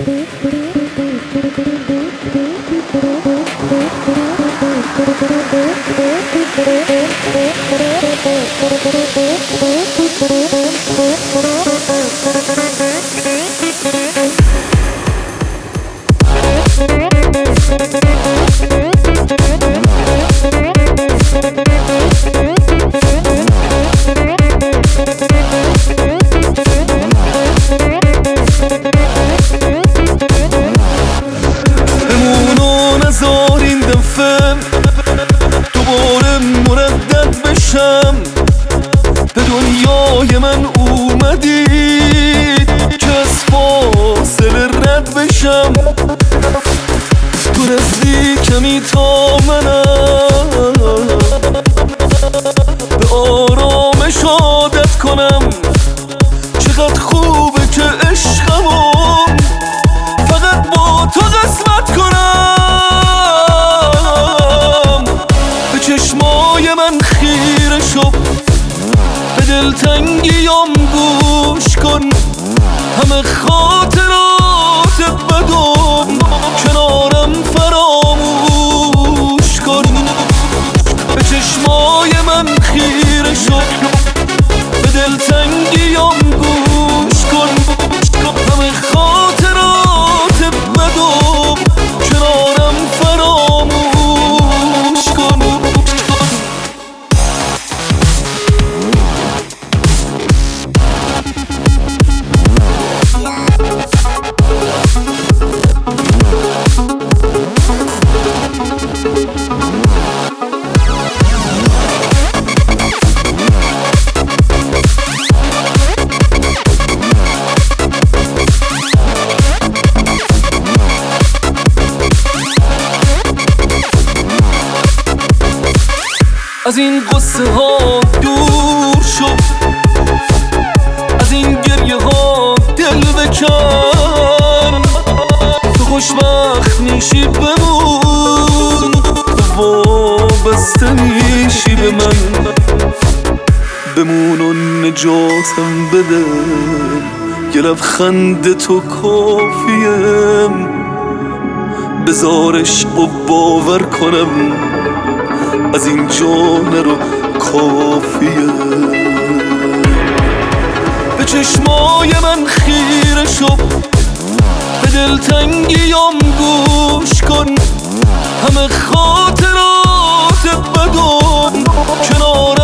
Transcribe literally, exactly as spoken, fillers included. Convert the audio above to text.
دوباره مردد بشم به دنیای من اومدی که از فاصله رد بشم تو نزدیکمی تا منم به آرامش عادت کنم چقدر خوبه که عشقمون فقط با تو قسمت کنم به چشمای من خیره شو به دلتنگیام گوش کن همه خاطرات بدم کنارم فراموش کن به چشمای من خیره شو به دلتنگیام گوش کن همه خاطرات بدم کنارم فراموش کن از این قصه ها دور شو از این گریه ها دل بکن تو خوشبخت میشی بمون تو وابسته میشی به من بمون و نجاتم بده یه لبخند تو کافیم بذار عشق و باور کنم از این جان رو کافیه به چشمای من خیره شو به دلتنگیام گوش کن همه خاطرات بدم کنار